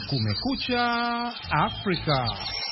Kumekucha Afrika.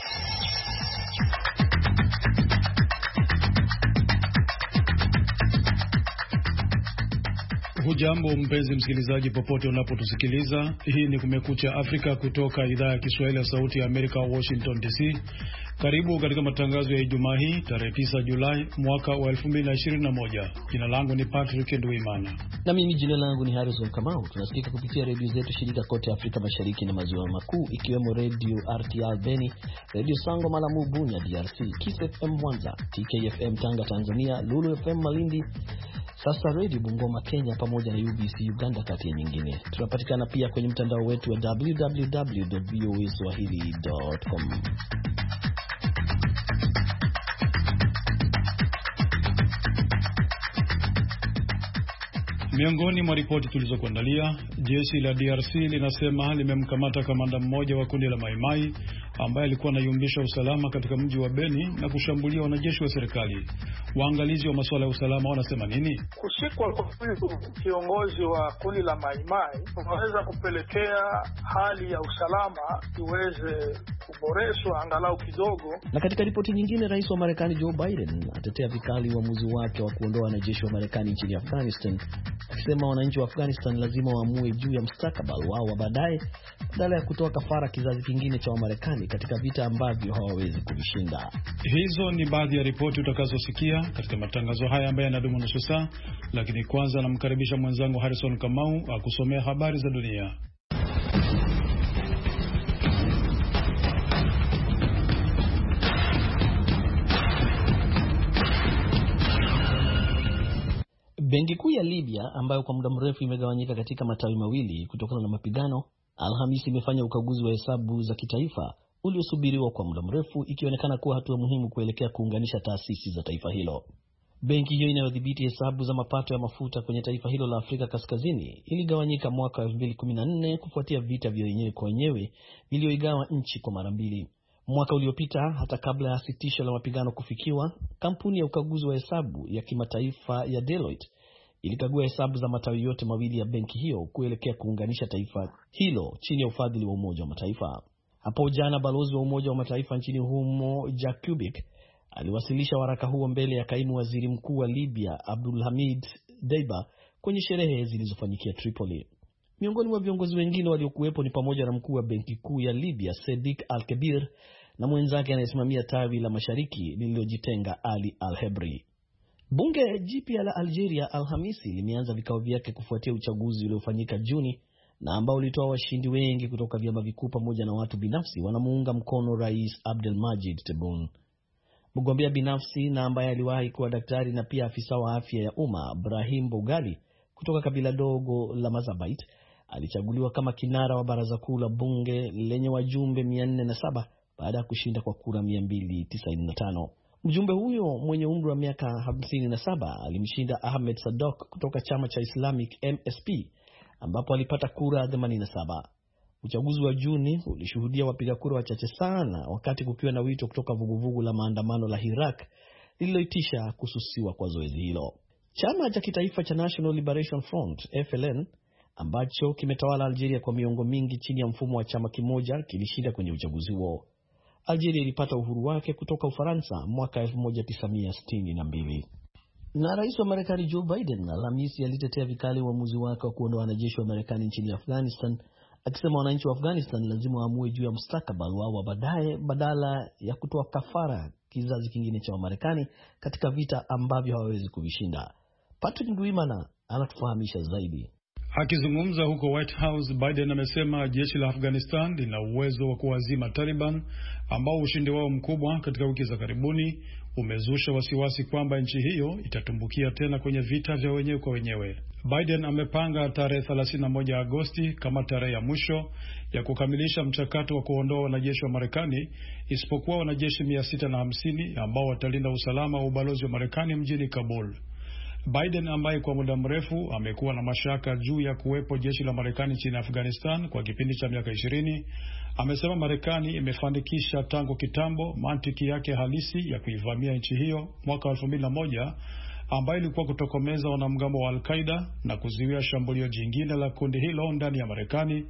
Hujambo mpenzi msikilizaji popote unapotusikiliza. Hii ni Kumekucha Afrika kutoka idhaa ya Kiswahili ya Sauti ya Amerika, Washington DC. Karibu katika matangazo ya Ijumaa hii tarehe 9 Julai mwaka wa 2021. Jina langu ni Patrick Nduimana. Na mimi jina langu ni Harrison Kamau. Tunasikika kupitia redio zetu shirika kote Afrika Mashariki na Maziwa Makuu, ikiwemo Radio RTR Beni, Radio Sango Malamu Bunya DRC, Kiss FM Mwanza, TKFM Tanga Tanzania, Lulu FM Malindi, Sasa Radio Bungoma Kenya, pamoja na UBC Uganda kati ya nyingine. Tunapatikana pia kwenye mtandao wetu wa www.voaswahili.com. Miongoni mwa ripoti tulizokuandalia, jeshi la DRC linasema limemkamata kamanda mmoja wa kundi la Mai Mai ambaye alikuwa anayumbisha usalama katika mji wa Beni na kushambulia wanajeshi wa serikali. Waangalizi wa masuala ya usalama wanasema nini? Kushikwa kwa kiongozi wa kundi la Mai Mai unaweza kupelekea hali ya usalama iweze kuboreshwa angalau kidogo. Na katika ripoti nyingine, rais wa Marekani Joe Biden atetea vikali uamuzi wake wa kuondoa wanajeshi wa Marekani nchini Afghanistan, akisema wananchi wa Afghanistan lazima waamue juu ya mustakabali wao wa baadaye badala ya kutoa kafara kizazi kingine cha Wamarekani katika vita ambavyo hawawezi kuvishinda. Hizo ni baadhi ya ripoti utakazosikia katika matangazo haya ambayo yanadumu nusu saa, lakini kwanza namkaribisha mwenzangu Harrison Kamau akusomea habari za dunia. Benki kuu ya Libya, ambayo kwa muda mrefu imegawanyika katika matawi mawili kutokana na mapigano, Alhamisi imefanya ukaguzi wa hesabu za kitaifa uliosubiriwa kwa muda mrefu, ikionekana kuwa hatua muhimu kuelekea kuunganisha taasisi za taifa hilo. Benki hiyo inayodhibiti hesabu za mapato ya mafuta kwenye taifa hilo la Afrika Kaskazini iligawanyika mwaka 2014 kufuatia vita vya wenyewe kwa wenyewe vilivyoigawa nchi kwa mara mbili. Mwaka uliopita, hata kabla ya sitisho la mapigano kufikiwa, kampuni ya ukaguzi wa hesabu ya kimataifa ya Deloitte ilikagua hesabu za matawi yote mawili ya benki hiyo kuelekea kuunganisha taifa hilo chini ya ufadhili wa Umoja wa Mataifa. Hapo jana, balozi wa Umoja wa Mataifa nchini humo Jack Kubik aliwasilisha waraka huo mbele ya kaimu waziri mkuu wa Libya Abdulhamid Deiba kwenye sherehe zilizofanyikia Tripoli. Miongoni mwa viongozi wengine waliokuwepo ni pamoja na mkuu wa benki kuu ya Libya Sadiq Al-Kabir na mwenzake anayesimamia tawi la mashariki lililojitenga Ali Al-Hebri. Bunge jipya la Algeria Alhamisi limeanza vikao vyake kufuatia uchaguzi uliofanyika Juni na ambao ulitoa washindi wengi kutoka vyama vikuu pamoja na watu binafsi wanamuunga mkono Rais Abdelmadjid Tebboune. Mgombea binafsi na ambaye aliwahi kuwa daktari na pia afisa wa afya ya umma Brahim Bougali kutoka kabila dogo la Mazabait alichaguliwa kama kinara wa baraza kuu la bunge lenye wajumbe 407 baada ya kushinda kwa kura 295. Mjumbe huyo mwenye umri wa miaka 57 alimshinda Ahmed Sadok kutoka chama cha Islamic MSP ambapo alipata kura 87. Uchaguzi wa Juni ulishuhudia wapiga kura wachache sana, wakati kukiwa na wito kutoka vuguvugu la maandamano la Hirak lililoitisha kususiwa kwa zoezi hilo. Chama cha kitaifa cha National Liberation Front FLN ambacho kimetawala Algeria kwa miongo mingi chini ya mfumo wa chama kimoja kilishinda kwenye uchaguzi huo. Algeria ilipata uhuru wake kutoka Ufaransa mwaka 1962. Na rais wa Marekani Joe Biden Alhamisi alitetea vikali uamuzi wake wa kuondoa wanajeshi wa Marekani nchini Afghanistan, akisema wananchi wa Afghanistan lazima waamue juu ya mustakabali wao wa baadaye badala ya kutoa kafara kizazi kingine cha Wamarekani katika vita ambavyo hawawezi kuvishinda. Patrick Nduimana anatufahamisha zaidi. Akizungumza huko White House, Biden amesema jeshi la Afghanistan lina uwezo wa kuwazima Taliban ambao ushindi wao mkubwa katika wiki za karibuni umezusha wasiwasi kwamba nchi hiyo itatumbukia tena kwenye vita vya wenyewe kwa wenyewe. Biden amepanga tarehe 31 Agosti kama tarehe ya mwisho ya kukamilisha mchakato wa kuondoa wanajeshi wa Marekani, isipokuwa wanajeshi 650 ambao watalinda usalama wa ubalozi wa Marekani mjini Kabul. Biden ambaye kwa muda mrefu amekuwa na mashaka juu ya kuwepo jeshi la Marekani nchini Afghanistan kwa kipindi cha miaka 20, amesema Marekani imefanikisha tangu kitambo mantiki yake halisi ya kuivamia nchi hiyo mwaka 2001 ambayo ilikuwa kutokomeza wanamgambo wa Al-Qaeda na kuzuia shambulio jingine la kundi hilo ndani ya Marekani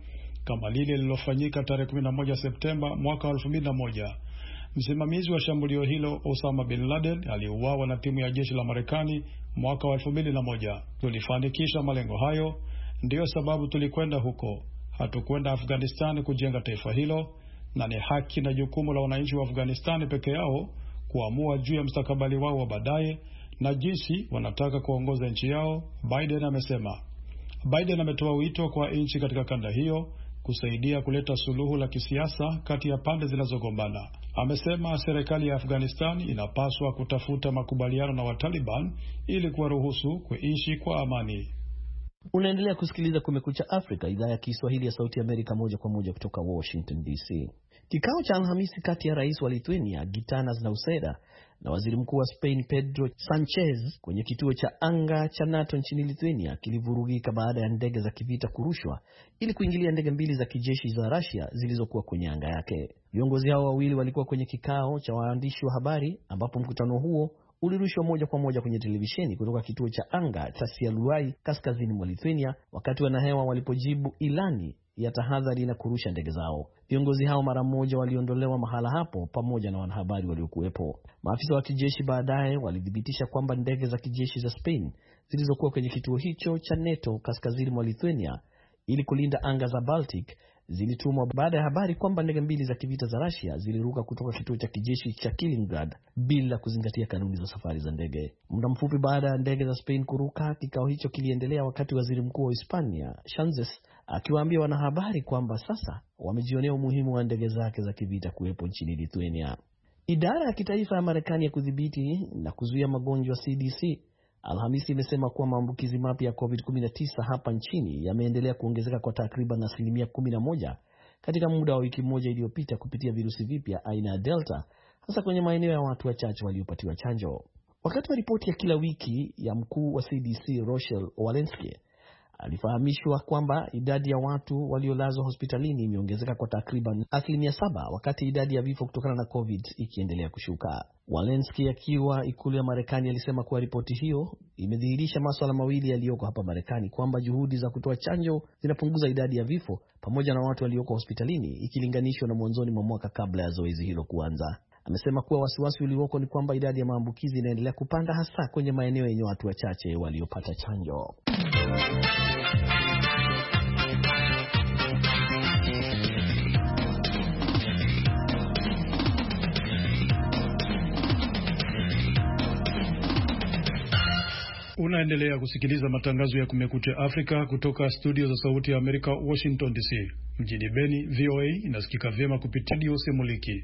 kama lile lililofanyika tarehe 11 Septemba mwaka 2001. Msimamizi wa shambulio hilo, Osama bin Laden, aliuawa na timu ya jeshi la Marekani mwaka wa 2001. Tulifanikisha malengo hayo, ndiyo sababu tulikwenda huko. Hatukwenda Afghanistan kujenga taifa hilo, na ni haki na jukumu la wananchi wa Afghanistan peke yao kuamua juu ya mustakabali wao wa baadaye na jinsi wanataka kuongoza nchi yao, Biden amesema. Biden ametoa wito kwa nchi katika kanda hiyo kusaidia kuleta suluhu la kisiasa kati ya pande zinazogombana. Amesema serikali ya Afghanistan inapaswa kutafuta makubaliano na Wataliban ili kuwaruhusu kuishi kwa amani. Unaendelea kusikiliza Kumekucha Afrika, idhaa ya Kiswahili ya Sauti ya Amerika, moja kwa moja kutoka Washington DC. Kikao cha Alhamisi kati ya rais wa Lithuania Gitanas Nauseda na waziri mkuu wa Spain Pedro Sanchez kwenye kituo cha anga cha NATO nchini Lithuania kilivurugika baada ya ndege za kivita kurushwa ili kuingilia ndege mbili za kijeshi za Russia zilizokuwa kwenye anga yake. Viongozi hao wawili walikuwa kwenye kikao cha waandishi wa habari ambapo mkutano huo ulirushwa moja kwa moja kwenye televisheni kutoka kituo cha anga cha Sialuai kaskazini mwa Lithuania, wakati wanahewa walipojibu ilani ya tahadhari na kurusha ndege zao. Viongozi hao mara moja waliondolewa mahala hapo pamoja na wanahabari waliokuwepo. Maafisa wa kijeshi baadaye walithibitisha kwamba ndege za kijeshi za Spain zilizokuwa kwenye kituo hicho cha NATO kaskazini mwa Lithuania ili kulinda anga za Baltic zilitumwa baada ya habari kwamba ndege mbili za kivita za Russia ziliruka kutoka kituo cha kijeshi cha Kaliningrad bila kuzingatia kanuni za safari za ndege. Muda mfupi baada ya ndege za Spain kuruka, kikao hicho kiliendelea wakati waziri mkuu wa Hispania Sanchez akiwaambia wanahabari kwamba sasa wamejionea umuhimu wa ndege zake za kivita kuwepo nchini Lithuania. Idara ya kitaifa ya Marekani ya kudhibiti na kuzuia magonjwa CDC Alhamisi imesema kuwa maambukizi mapya ya COVID-19 hapa nchini yameendelea kuongezeka kwa takriban 11% katika muda wa wiki moja iliyopita kupitia virusi vipya aina ya Delta, hasa kwenye maeneo ya watu wachache waliopatiwa chanjo. Wakati wa ripoti ya kila wiki ya mkuu wa CDC Rochelle Walensky alifahamishwa kwamba idadi ya watu waliolazwa hospitalini imeongezeka kwa takriban 7%, wakati idadi ya vifo kutokana na COVID ikiendelea kushuka. Walensky akiwa ikulu ya Marekani alisema kuwa ripoti hiyo imedhihirisha masuala mawili yaliyoko hapa Marekani, kwamba juhudi za kutoa chanjo zinapunguza idadi ya vifo pamoja na watu walioko hospitalini ikilinganishwa na mwanzoni mwa mwaka kabla ya zoezi hilo kuanza. Amesema kuwa wasiwasi ulioko ni kwamba idadi ya maambukizi inaendelea kupanda, hasa kwenye maeneo yenye watu wachache waliopata chanjo. Unaendelea kusikiliza matangazo ya Kumekucha Afrika kutoka studio za Sauti ya Amerika, Washington DC. Mjini Beni, VOA inasikika vyema kupitia Radio Semuliki.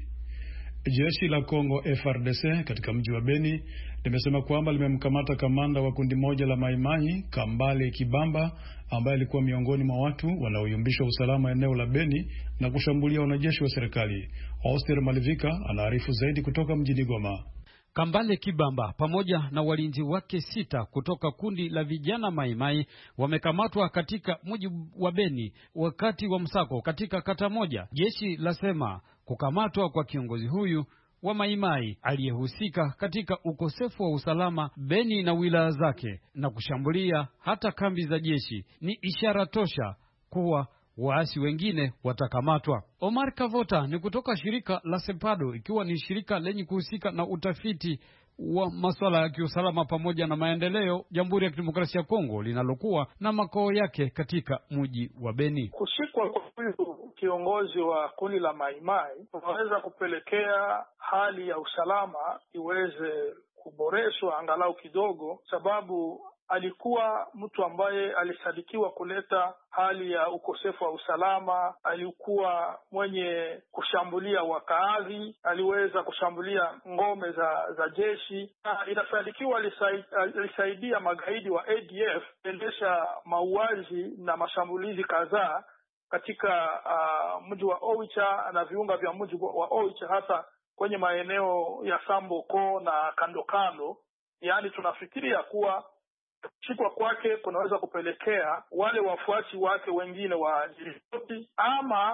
Jeshi la Kongo FARDC katika mji wa Beni limesema kwamba limemkamata kamanda wa kundi moja la Maimai Kambale Kibamba, ambaye alikuwa miongoni mwa watu wanaoyumbisha usalama eneo la Beni na kushambulia wanajeshi wa serikali. Oster Malivika anaarifu zaidi kutoka mjini Goma. Kambale Kibamba pamoja na walinzi wake 6 kutoka kundi la vijana Maimai wamekamatwa katika mji wa Beni wakati wa msako katika kata moja. Jeshi lasema kukamatwa kwa kiongozi huyu wa Maimai aliyehusika katika ukosefu wa usalama Beni na wilaya zake na kushambulia hata kambi za jeshi ni ishara tosha kuwa waasi wengine watakamatwa. Omar Kavota ni kutoka shirika la Sepado, ikiwa ni shirika lenye kuhusika na utafiti wa masuala ya kiusalama pamoja na maendeleo Jamhuri ya Kidemokrasia ya Kongo, linalokuwa na makao yake katika mji wa Beni. Kushikwa kwa huyu kiongozi wa kundi la Maimai unaweza kupelekea hali ya usalama iweze kuboreshwa angalau kidogo, sababu alikuwa mtu ambaye alisadikiwa kuleta hali ya ukosefu wa usalama. Alikuwa mwenye kushambulia wakaazi, aliweza kushambulia ngome za jeshi. Inasadikiwa alisaidia magaidi wa ADF kuendesha mauaji na mashambulizi kadhaa katika mji wa Oicha na viunga vya mji wa Oicha, hasa kwenye maeneo ya Samboko na kando kando. Yaani tunafikiria kuwa kushikwa kwake kunaweza kupelekea wale wafuasi wake wengine wajiripoti ama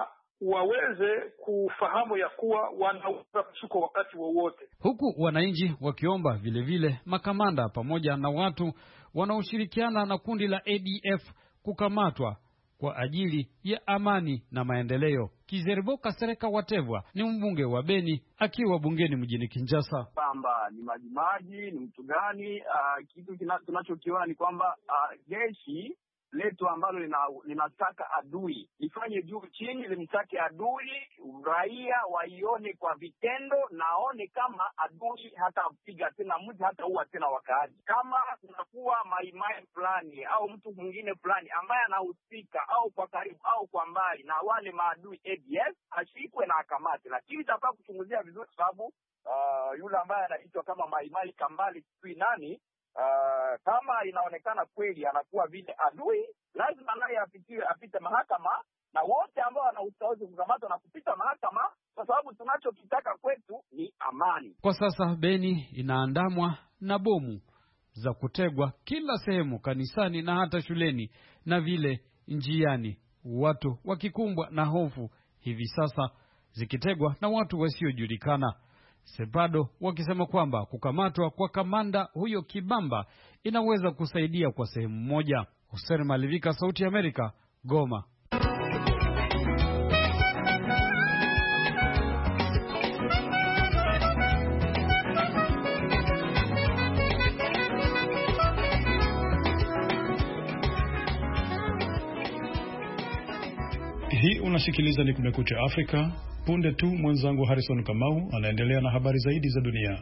waweze kufahamu ya kuwa wanaweza kushikwa wakati wowote, huku wananchi wakiomba vile makamanda pamoja na watu wanaoshirikiana na kundi la ADF kukamatwa kwa ajili ya amani na maendeleo. Kizeriboka Sereka Watevwa ni mbunge wa Beni akiwa bungeni mjini Kinshasa. Kwamba ni majimaji ni mtu gani, kitu tunachokiona ni kwamba jeshi letu ambalo linataka adui lifanye juu chini, limtake adui, raia waione kwa vitendo, naone kama adui hata piga tena mji, hata uwa tena wakaaji. Kama kunakuwa maimai fulani au mtu mwingine fulani ambaye anahusika au kwa karibu au kwa mbali na wale maadui ADF, ashikwe na akamate, lakini tutafaa kuchunguzia vizuri, sababu yule ambaye anaitwa kama maimai Kambali sijui nani, kama inaonekana kweli anakuwa vile adui, lazima naye apite mahakama, na wote ambao wanahusika kukamatwa na kupita mahakama, kwa sababu tunachokitaka kwetu ni amani. Kwa sasa Beni inaandamwa na bomu za kutegwa kila sehemu, kanisani na hata shuleni, na vile njiani, watu wakikumbwa na hofu hivi sasa zikitegwa na watu wasiojulikana. Sepado wakisema kwamba kukamatwa kwa kamanda huyo Kibamba inaweza kusaidia kwa sehemu moja. Hussein Malivika, Sauti ya Amerika, Goma. Hii unasikiliza ni Kumekucha Afrika. Punde tu mwenzangu Harrison Kamau anaendelea na habari zaidi za dunia.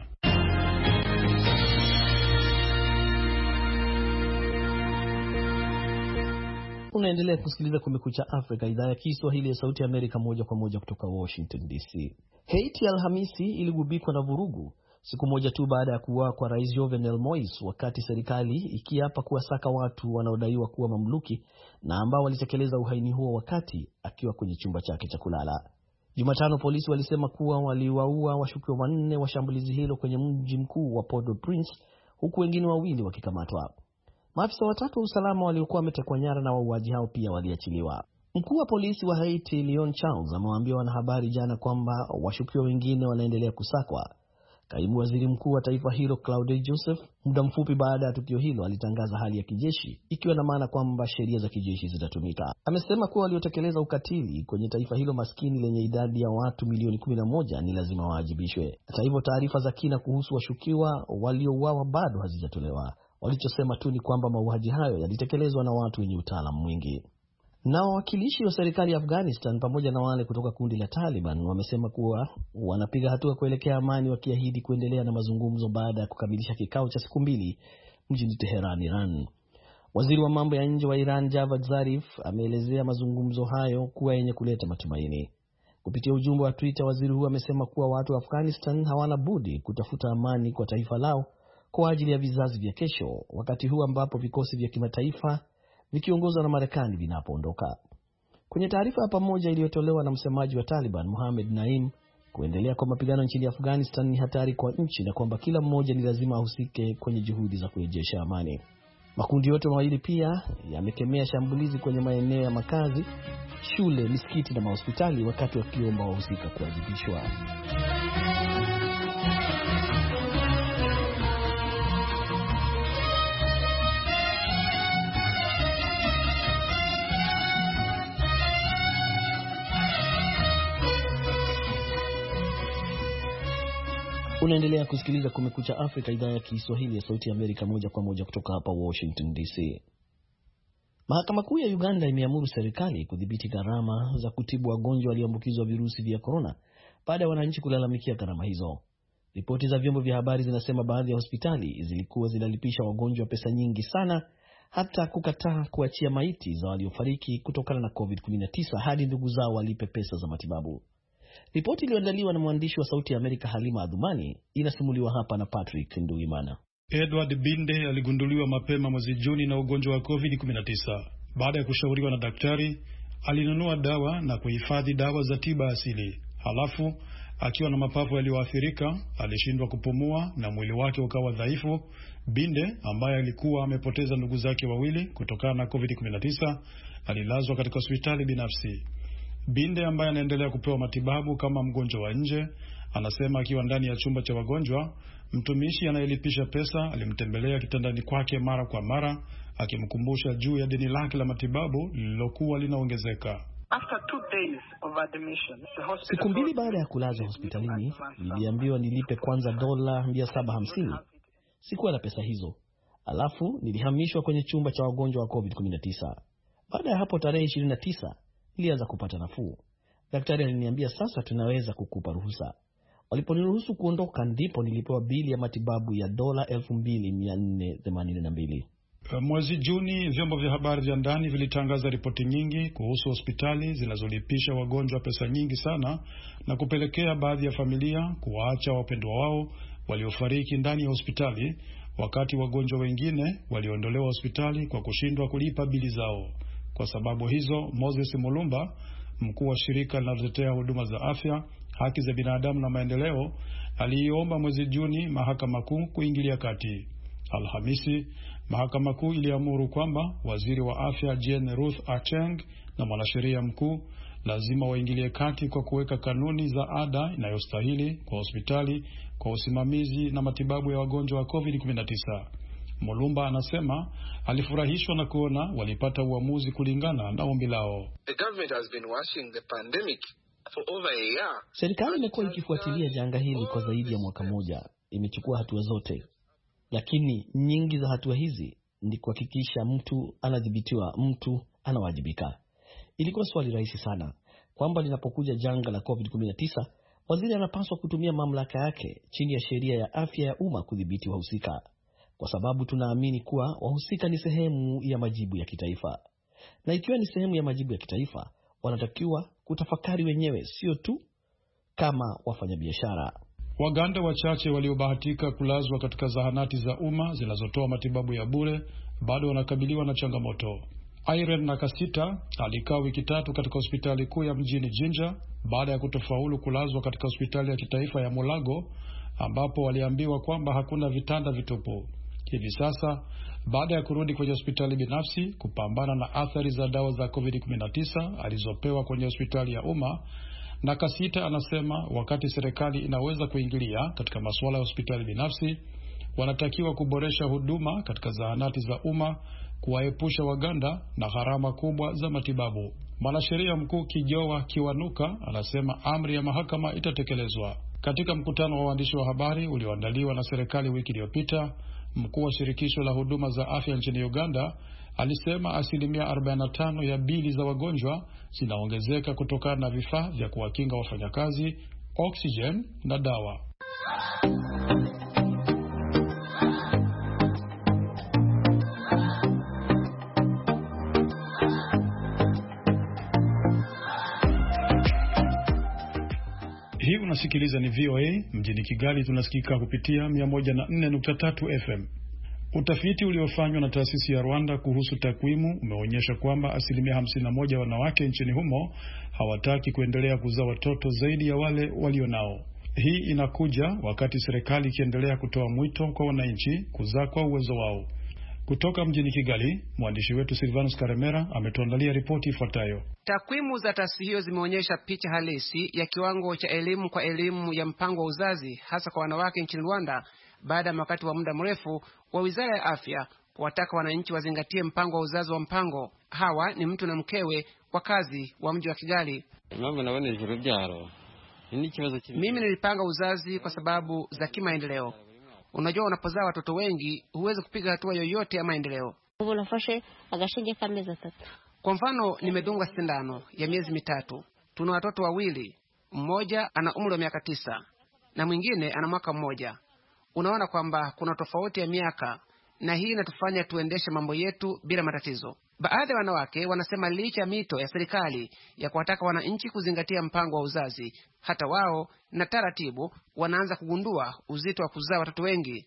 Unaendelea kusikiliza Kumekucha Afrika, idhaa ya Kiswahili ya Sauti ya Amerika, moja kwa moja kutoka Washington DC. Haiti Alhamisi iligubikwa na vurugu siku moja tu baada ya kuuawa kwa Rais Jovenel Moise, wakati serikali ikiapa kuwasaka watu wanaodaiwa kuwa mamluki na ambao walitekeleza uhaini huo wakati akiwa kwenye chumba chake cha kulala. Jumatano polisi walisema kuwa waliwaua washukiwa 4 wa shambulizi hilo kwenye mji mkuu wa Port-au-Prince, huku wengine 2 wakikamatwa. Maafisa 3 wa usalama waliokuwa wametekwa nyara na wauaji hao pia waliachiliwa. Mkuu wa polisi wa Haiti Leon Charles amewaambia wanahabari jana kwamba washukiwa wengine wanaendelea kusakwa. Kaimu waziri mkuu wa taifa hilo Claude Joseph, muda mfupi baada ya tukio hilo, alitangaza hali ya kijeshi, ikiwa na maana kwamba sheria za kijeshi zitatumika. Amesema kuwa waliotekeleza ukatili kwenye taifa hilo maskini lenye idadi ya watu milioni 11 ni lazima waajibishwe. Hata hivyo, taarifa za kina kuhusu washukiwa waliouawa bado hazijatolewa. Walichosema tu ni kwamba mauaji hayo yalitekelezwa na watu wenye utaalamu mwingi. Na wawakilishi wa serikali ya Afghanistan pamoja na wale kutoka kundi la Taliban wamesema kuwa wanapiga hatua kuelekea amani, wakiahidi kuendelea na mazungumzo baada ya kukamilisha kikao cha siku 2 mjini Tehran, Iran. Waziri wa mambo ya nje wa Iran Javad Zarif ameelezea mazungumzo hayo kuwa yenye kuleta matumaini. Kupitia ujumbe wa Twitter, waziri huyo amesema kuwa watu wa Afghanistan hawana budi kutafuta amani kwa taifa lao kwa ajili ya vizazi vya kesho, wakati huu ambapo vikosi vya kimataifa vikiongozwa na Marekani vinapoondoka. Kwenye taarifa ya pamoja iliyotolewa na msemaji wa Taliban Mohammed Naim, kuendelea kwa mapigano nchini Afghanistan ni hatari kwa nchi na kwamba kila mmoja ni lazima ahusike kwenye juhudi za kurejesha amani. Makundi yote mawili pia yamekemea shambulizi kwenye maeneo ya makazi, shule, misikiti na mahospitali, wakati wakiomba wahusika kuadhibishwa. Unaendelea kusikiliza Kumekucha Afrika, idhaa ya Kiswahili ya Sauti ya Amerika, moja kwa moja kutoka hapa Washington DC. Mahakama Kuu ya Uganda imeamuru serikali kudhibiti gharama za kutibu wagonjwa walioambukizwa virusi vya korona baada ya wananchi kulalamikia gharama hizo. Ripoti za vyombo vya habari zinasema baadhi ya hospitali zilikuwa zinalipisha wagonjwa pesa nyingi sana, hata kukataa kuachia maiti za waliofariki kutokana na COVID-19 hadi ndugu zao walipe pesa za matibabu. Ripoti iliyoandaliwa na mwandishi wa Sauti ya Amerika Halima Adhumani inasimuliwa hapa na Patrick Nduimana. Edward Binde aligunduliwa mapema mwezi Juni na ugonjwa wa COVID-19. Baada ya kushauriwa na daktari, alinunua dawa na kuhifadhi dawa za tiba asili. Halafu, akiwa na mapafu yaliyoathirika, alishindwa kupumua na mwili wake ukawa dhaifu. Binde, ambaye alikuwa amepoteza ndugu zake wawili kutokana na COVID-19, alilazwa katika hospitali binafsi. Binde, ambaye anaendelea kupewa matibabu kama mgonjwa wa nje, anasema akiwa ndani ya chumba cha wagonjwa, Mtumishi anayelipisha pesa alimtembelea kitandani kwake mara kwa mara, akimkumbusha juu ya deni lake la matibabu lililokuwa linaongezeka. Siku 2 baada ya kulazwa hospitalini, niliambiwa nilipe kwanza dola 750. Sikuwa na pesa hizo. Alafu nilihamishwa kwenye chumba cha wagonjwa wa COVID-19. Baada ya hapo tarehe 29 nilianza kupata nafuu. Daktari aliniambia sasa tunaweza kukupa ruhusa. Waliponiruhusu kuondoka ndipo nilipewa bili ya matibabu ya dola 2482. Mwezi Juni vyombo vya habari vya ndani vilitangaza ripoti nyingi kuhusu hospitali zinazolipisha wagonjwa pesa nyingi sana na kupelekea baadhi ya familia kuwaacha wapendwa wao waliofariki ndani ya hospitali, wakati wagonjwa wengine waliondolewa hospitali kwa kushindwa kulipa bili zao. Kwa sababu hizo, Moses Mulumba, mkuu wa shirika linalotetea huduma za afya, haki za binadamu na maendeleo, aliiomba mwezi Juni mahakama kuu kuingilia kati. Alhamisi, mahakama kuu iliamuru kwamba waziri wa afya Jane Ruth Acheng na mwanasheria mkuu lazima waingilie kati kwa kuweka kanuni za ada inayostahili kwa hospitali kwa usimamizi na matibabu ya wagonjwa wa COVID-19. Mulumba anasema alifurahishwa na kuona walipata uamuzi kulingana na ombi lao. Serikali imekuwa ikifuatilia janga hili kwa zaidi ya mwaka mmoja. Imechukua hatua zote, lakini nyingi za hatua hizi ni kuhakikisha mtu anadhibitiwa, mtu anawajibika. Ilikuwa swali rahisi sana kwamba linapokuja janga la COVID-19, waziri anapaswa kutumia mamlaka yake chini ya sheria ya afya ya umma kudhibiti wahusika, kwa sababu tunaamini kuwa wahusika ni sehemu ya majibu ya kitaifa. Na ikiwa ni sehemu ya majibu ya kitaifa, wanatakiwa kutafakari wenyewe, sio tu kama wafanyabiashara. Waganda wachache waliobahatika kulazwa katika zahanati za umma zinazotoa matibabu ya bure bado wanakabiliwa na changamoto. Irene Nakasita alikaa wiki 3 katika hospitali kuu ya mjini Jinja baada ya kutofaulu kulazwa katika hospitali ya kitaifa ya Mulago, ambapo waliambiwa kwamba hakuna vitanda vitupu. Hivi sasa, baada ya kurudi kwenye hospitali binafsi kupambana na athari za dawa za COVID-19 alizopewa kwenye hospitali ya umma, Nakasita anasema wakati serikali inaweza kuingilia katika masuala ya hospitali binafsi, wanatakiwa kuboresha huduma katika zahanati za umma, kuwaepusha Waganda na gharama kubwa za matibabu. Mwanasheria mkuu Kijowa Kiwanuka anasema amri ya mahakama itatekelezwa. Katika mkutano wa waandishi wa habari ulioandaliwa na serikali wiki iliyopita, mkuu wa shirikisho la huduma za afya nchini Uganda alisema 45% ya bili za wagonjwa zinaongezeka kutokana na vifaa vya kuwakinga wafanyakazi, oksijeni na dawa. Hii unasikiliza ni VOA. Mjini Kigali tunasikika kupitia 104.3 FM. Utafiti uliofanywa na taasisi ya Rwanda kuhusu takwimu umeonyesha kwamba 51% ya wanawake nchini humo hawataki kuendelea kuzaa watoto zaidi ya wale walionao. Hii inakuja wakati serikali ikiendelea kutoa mwito kwa wananchi kuzaa kwa uwezo wao. Kutoka mjini Kigali, mwandishi wetu Silvanus Karemera ametuandalia ripoti ifuatayo. Takwimu za taasisi hiyo zimeonyesha picha halisi ya kiwango cha elimu kwa elimu ya mpango wa uzazi hasa kwa wanawake nchini Rwanda, baada ya wakati wa muda mrefu wa Wizara ya Afya kuwataka wananchi wazingatie mpango wa uzazi wa mpango. Hawa ni mtu na mkewe wakazi wa mji wa Kigali. Mimi nilipanga uzazi kwa sababu za kimaendeleo. Unajua, unapozaa watoto wengi huwezi kupiga hatua yoyote ya maendeleo. Kwa mfano, nimedungwa sindano ya miezi 3. Tuna watoto 2. Mmoja ana umri wa miaka 9 na mwingine ana mwaka 1. Unaona kwamba kuna tofauti ya miaka, na hii inatufanya tuendeshe mambo yetu bila matatizo. Baadhi ya wanawake wanasema licha ya mito ya serikali ya kuwataka wananchi kuzingatia mpango wa uzazi, hata wao na taratibu wanaanza kugundua uzito wa kuzaa watoto wengi.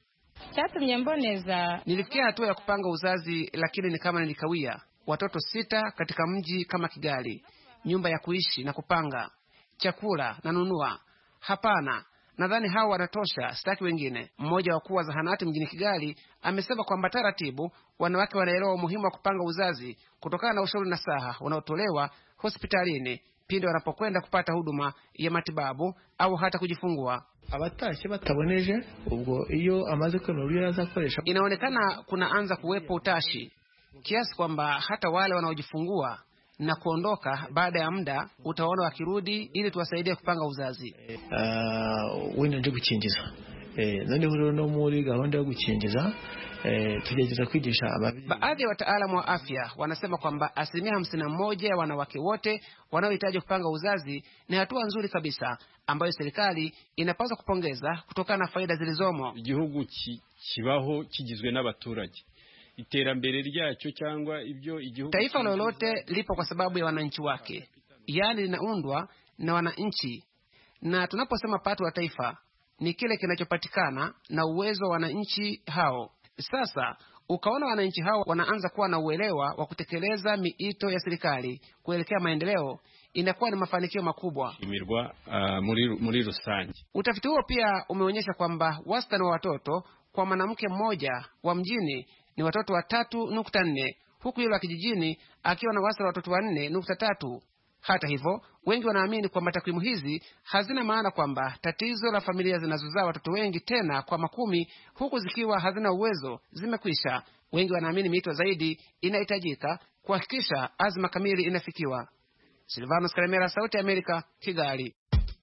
Nilifikia hatua ya kupanga uzazi, lakini ni kama nilikawia. Watoto 6 katika mji kama Kigali, nyumba ya kuishi na kupanga, chakula na nunua. Hapana, nadhani hao wanatosha, sitaki wengine. Mmoja wa wakuu wa zahanati mjini Kigali amesema kwamba taratibu wanawake wanaelewa umuhimu wa kupanga uzazi kutokana na ushauri na saha unaotolewa hospitalini. pindi wanapokwenda kupata huduma ya matibabu au hata kujifungua. Abatashe bataboneje ubwo iyo amaze kwenura yazakoresha. Inaonekana kunaanza kuwepo utashi kiasi kwamba hata wale wanaojifungua na kuondoka baada ya muda utaona wakirudi ili tuwasaidie kupanga uzazi. Wenda nje gukingiza. Noneho rero no muri gahunda yo gukingiza tugerageza kwigisha baadhi ya wataalamu wa afya wanasema kwamba 51% ya wanawake wote wanaohitaji kupanga uzazi ni hatua nzuri kabisa ambayo serikali inapaswa kupongeza kutokana na faida zilizomo. Igihugu kibaho kigizwe n'abaturage. Iterambere ryacho cyangwa ibyo igihugu. Taifa lolote lipo kwa sababu ya wananchi wake, yaani linaundwa na wananchi, na tunaposema pato la taifa ni kile kinachopatikana na uwezo wa wananchi hao. Sasa ukaona wananchi hao wanaanza kuwa na uelewa wa kutekeleza miito ya serikali kuelekea maendeleo, inakuwa ni mafanikio makubwa muri rusange. Utafiti huo pia umeonyesha kwamba wastani wa watoto kwa mwanamke mmoja wa mjini ni watoto 3.4 huku yule wa kijijini akiwa na wastani wa watoto 4.3. Hata hivyo, wengi wanaamini kwamba takwimu hizi hazina maana kwamba tatizo la familia zinazozaa watoto wengi tena kwa makumi huku zikiwa hazina uwezo zimekwisha. Wengi wanaamini miito zaidi inahitajika kuhakikisha azma kamili inafikiwa. Silvanus Karemera, Sauti ya Amerika, Kigali.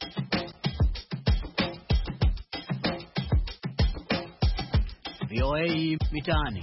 VOA Mitaani.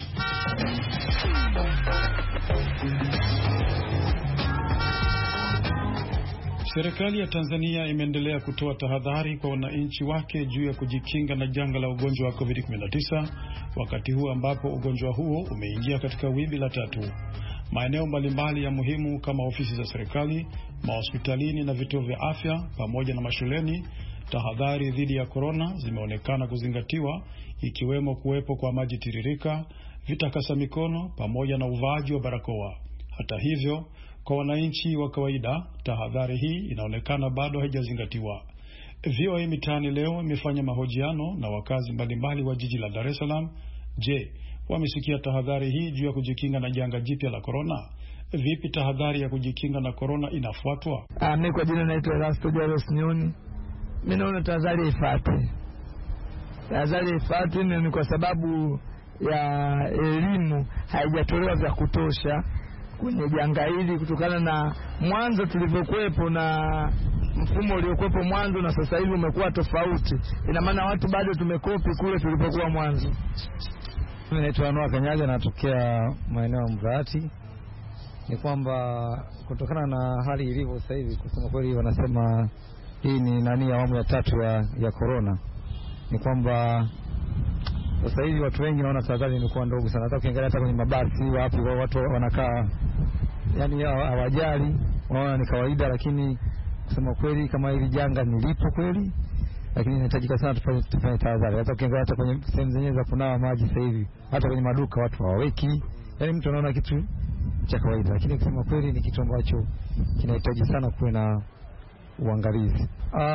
Serikali ya Tanzania imeendelea kutoa tahadhari kwa wananchi wake juu ya kujikinga na janga la ugonjwa wa COVID-19 wakati huu ambapo ugonjwa huo umeingia katika wimbi la 3. Maeneo mbalimbali ya muhimu kama ofisi za serikali, mahospitalini na vituo vya afya pamoja na mashuleni, tahadhari dhidi ya korona zimeonekana kuzingatiwa, ikiwemo kuwepo kwa maji tiririka, vitakasa mikono pamoja na uvaaji wa barakoa. Hata hivyo, kwa wananchi wa kawaida, tahadhari hii inaonekana bado haijazingatiwa. VOA Mitaani leo imefanya mahojiano na wakazi mbalimbali wa jiji la Dar es Salaam. Je, wamesikia tahadhari hii juu ya kujikinga na janga jipya la korona? Vipi tahadhari ya kujikinga na korona inafuatwa? Mimi kwa jina naitwa Erasto Jairus Nyoni. Mimi naona tahadhari ifuate. Tahadhari ifuate ni kwa sababu ya elimu haijatolewa vya kutosha kwenye janga hili, kutokana na mwanzo tulivyokuepo na mfumo uliokuepo mwanzo na sasa hivi umekuwa tofauti. Ina maana watu bado tumekopi kule tulipokuwa mwanzo. Mimi naitwa Noah Kanyaga, natokea maeneo ya Mvati. Ni kwamba kutokana na hali ilivyo sasa hivi, kusema kweli wanasema hii ni awamu ya 3 ya corona. Ni kwamba sasa hivi watu wengi naona tahadhari imekuwa ndogo sana. Hata ukiangalia hata kwenye mabasi wapi watu wanakaa, yani hawajali, wanaona ni kawaida. Lakini kusema kweli kama hili janga nilipo kweli, lakini inahitajika sana tufanye tahadhari. Hata ukiangalia hata kwenye sehemu zenyewe za kunawa maji sasa hivi, hata kwenye maduka watu hawaweki, yani mtu anaona kitu cha kawaida. Lakini kusema kweli ni kitu ambacho kinahitaji sana kuwe na uangalizi.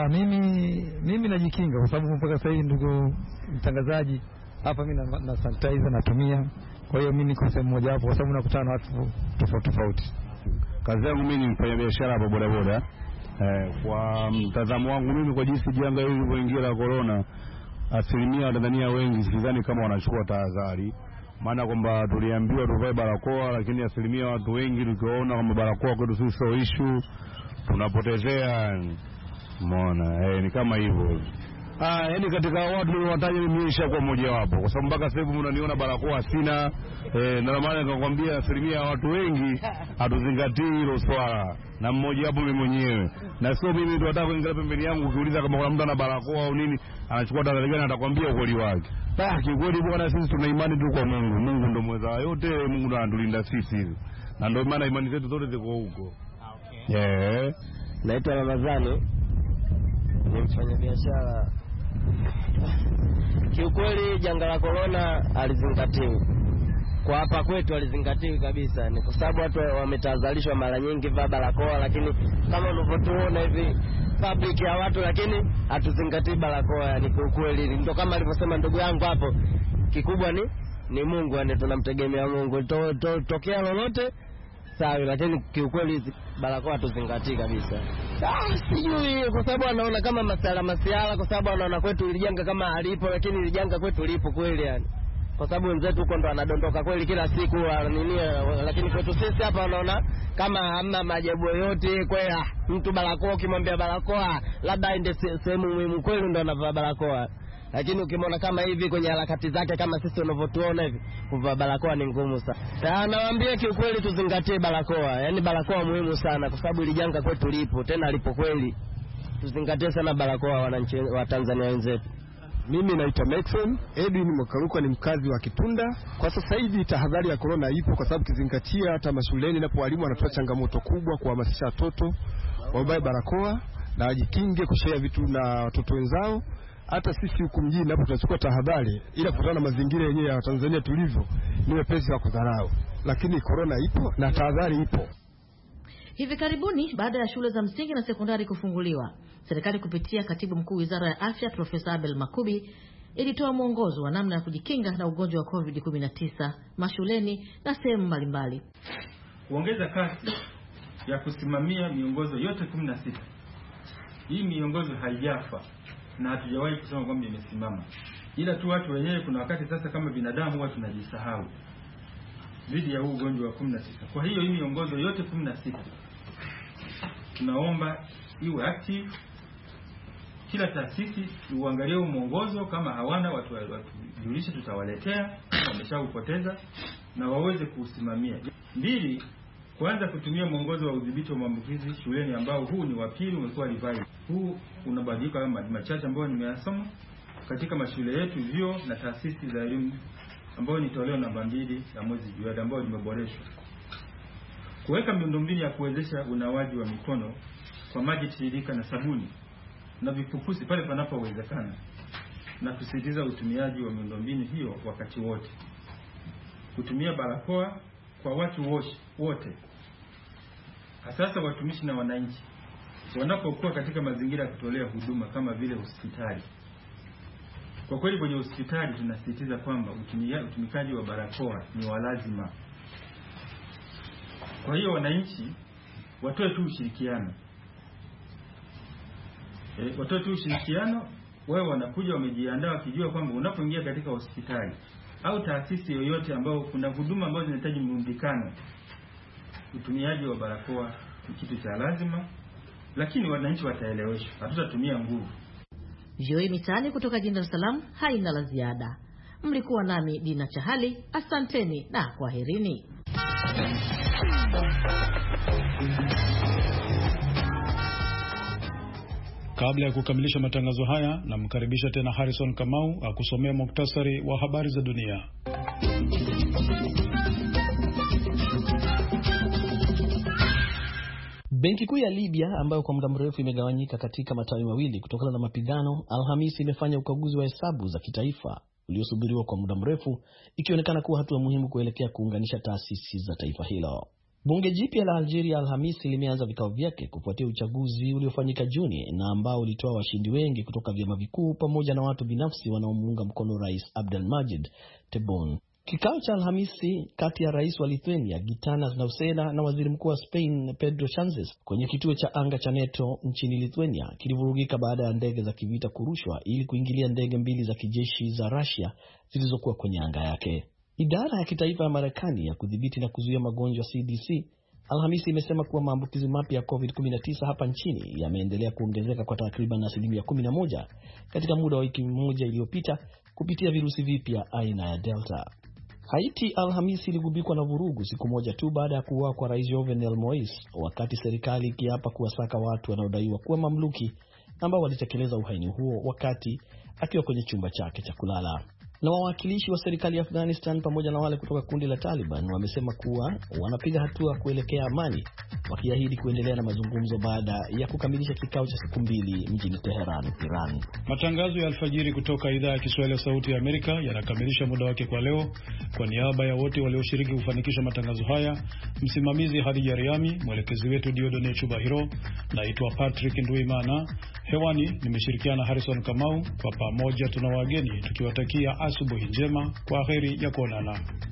Mimi najikinga kwa sababu mpaka sasa hivi, ndugu mtangazaji, hapa mimi na sanitizer natumia. Kwa hiyo mimi niko sehemu moja hapo kwa sababu nakutana na watu tofauti. Kazi yangu mimi ni mfanyabiashara hapa bodaboda. Kwa mtazamo wangu mimi, kwa jinsi janga hili lilivyoingia la corona, asilimia wa Tanzania wengi sidhani kama wanachukua tahadhari. Maana kwamba tuliambiwa tuvae barakoa, lakini asilimia watu wengi tukiona kwamba barakoa kwetu sisi sio issue, tunapotezea. Umeona, ni kama hivyo. Yaani katika watu niliowataja mimi nishakuwa mmoja wapo, kwa sababu mpaka sasa hivi mnaniona barakoa sina. Na maana nikakwambia asilimia watu wengi hatuzingatii hilo swala, na mmoja wapo mimi mwenyewe. Na sio mimi ndio nataka kuingia pembeni yangu, ukiuliza kama kuna mtu ana barakoa au nini, anachukua tahadhari gani, atakwambia ukweli wake. Kikweli bwana, sisi tuna imani tu kwa Mungu. Mungu ndio mweza yote, Mungu ndo anatulinda sisi hivi. Na ndio maana imani zetu zote ziko huko. Okay. Naitwa Ramadhani, ni mfanyabiashara. Kiukweli janga la corona alizingatiwa. Kwa hapa kwetu alizingatiwa kabisa. Ni kwa sababu watu wametahadharishwa mara nyingi vaa barakoa, lakini kama unavyotuona hivi public ya watu, lakini hatuzingatii barakoa. Yani kiukweli ndio kama alivyosema ndugu yangu hapo, kikubwa ni Mungu, yani tunamtegemea Mungu. Tokea lolote sawa, lakini kiukweli barakoa tuzingatie kabisa. Sijui kwa sababu anaona kama masiala kwa sababu anaona kwetu ilijanga kama halipo, lakini ilijanga kwetu lipo kweli yani. Kwa sababu wenzetu huko ndo anadondoka kweli kila siku nini, lakini kwetu sisi hapa anaona kama hamna maajabu yote kweli. Mtu barakoa ukimwambia barakoa labda aende sehemu muhimu kweli ndo anavaa barakoa. Lakini ukimwona kama hivi kwenye harakati zake kama sisi tunavyotuona hivi, kuvaa barakoa ni ngumu sana. Nawaambia kiukweli tuzingatie barakoa. Yaani barakoa muhimu sana kwa sababu ile janga kwetu lipo, tena lipo kweli. Tuzingatie sana barakoa wananchi wa Tanzania wenzetu. Mimi naitwa Maxon Edwin Mwakaruka, ni mkazi wa Kitunda. Kwa sasa hivi tahadhari ya corona ipo kwa sababu kizingatia hata mashuleni na walimu wanatoa changamoto kubwa kuhamasisha watoto wavae barakoa na wajikinge kushare vitu na watoto wenzao. Hata sisi huku mjini hapo tunachukua tahadhari, ila kutokana na mazingira yenyewe ya Tanzania tulivyo ni wepesi wa kudharau, lakini corona ipo na tahadhari ipo. Hivi karibuni baada ya shule za msingi na sekondari kufunguliwa, serikali kupitia Katibu Mkuu Wizara ya Afya Profesa Abel Makubi ilitoa mwongozo wa namna ya kujikinga na ugonjwa wa COVID-19 mashuleni na sehemu mbalimbali. Kuongeza kasi ya kusimamia miongozo yote 16. Hii miongozo haijafa na hatujawahi kusema kwamba imesimama. Ila tu watu wenyewe kuna wakati sasa kama binadamu huwa tunajisahau dhidi ya huu ugonjwa wa 19. Kwa hiyo hii miongozo yote 16 tunaomba iwe active. Kila taasisi uangalie mwongozo, kama hawana watu julishe, tutawaletea wameshaupoteza na waweze kuusimamia. 2, kuanza kutumia mwongozo wa udhibiti wa maambukizi shuleni ambao huu ni wa pili umekuwa revised. Huu unabadilika kama machache ambayo nimeyasoma katika mashule yetu, vyuo na taasisi za elimu, ambayo ni toleo namba 2 la mwezi Julai ambayo limeboreshwa. Kuweka miundombinu ya kuwezesha unawaji wa mikono kwa maji tiririka na sabuni na vipukusi pale panapowezekana, na kusisitiza utumiaji wa miundombinu hiyo wakati wote. Kutumia barakoa kwa watu wote, hasa watumishi na wananchi wanapokuwa katika mazingira ya kutolea huduma kama vile hospitali. Kwa kweli kwenye hospitali tunasisitiza kwamba utumikaji wa barakoa ni wa lazima. Kwa hiyo wananchi watoe tu ushirikiano. Wao wanakuja wamejiandaa wakijua kwamba unapoingia katika hospitali au taasisi yoyote ambao kuna huduma ambazo zinahitaji mrundikano, utumiaji wa barakoa ni kitu cha lazima, lakini wananchi wataeleweshwa, hatutatumia nguvu. Joy Mitaani kutoka Dar es Salaam haina la ziada. Mlikuwa nami Dina Chahali, asanteni na kwaherini. Kabla ya kukamilisha matangazo haya, namkaribisha tena Harrison Kamau akusomea muktasari wa habari za dunia. Benki Kuu ya Libya ambayo kwa muda mrefu imegawanyika katika matawi mawili kutokana na mapigano, Alhamisi imefanya ukaguzi wa hesabu za kitaifa uliosubiriwa kwa muda mrefu, ikionekana kuwa hatua muhimu kuelekea kuunganisha taasisi za taifa hilo. Bunge jipya la Algeria Alhamisi limeanza vikao vyake kufuatia uchaguzi uliofanyika Juni na ambao ulitoa washindi wengi kutoka vyama vikuu pamoja na watu binafsi wanaomuunga mkono Rais Abdelmadjid Tebboune. Kikao cha Alhamisi kati ya rais wa Lithuania Gitanas Nauseda na waziri mkuu wa Spain Pedro Sanchez kwenye kituo cha anga cha NATO nchini Lithuania kilivurugika baada ya ndege za kivita kurushwa ili kuingilia ndege mbili za kijeshi za Russia zilizokuwa kwenye anga yake. Idara ya kitaifa ya Marekani ya kudhibiti na kuzuia magonjwa CDC Alhamisi imesema kuwa maambukizi mapya ya COVID-19 hapa nchini yameendelea kuongezeka kwa takriban 11% katika muda wa wiki moja iliyopita kupitia virusi vipya aina ya Delta. Haiti Alhamisi iligubikwa na vurugu siku moja tu baada ya kuuawa kwa Rais Jovenel Moise, wakati serikali ikiapa kuwasaka watu wanaodaiwa kuwa mamluki ambao walitekeleza uhaini huo wakati akiwa kwenye chumba chake cha kulala. Na wawakilishi wa serikali ya Afghanistan pamoja na wale kutoka kundi la Taliban wamesema kuwa wanapiga hatua kuelekea amani, wakiahidi kuendelea na mazungumzo baada ya kukamilisha kikao cha siku 2 mjini Tehran, Iran. Matangazo ya alfajiri kutoka idhaa ya Kiswahili ya Sauti ya Amerika yanakamilisha muda wake kwa leo. Kwa niaba ya wote walioshiriki kufanikisha matangazo haya, msimamizi Hadija Riami, mwelekezi wetu Diodone Chubahiro, naitwa Patrick Nduimana. Hewani nimeshirikiana Harrison Kamau. Kwa pamoja tuna wageni tukiwatakia asubuhi njema. Kwa heri ya kuonana.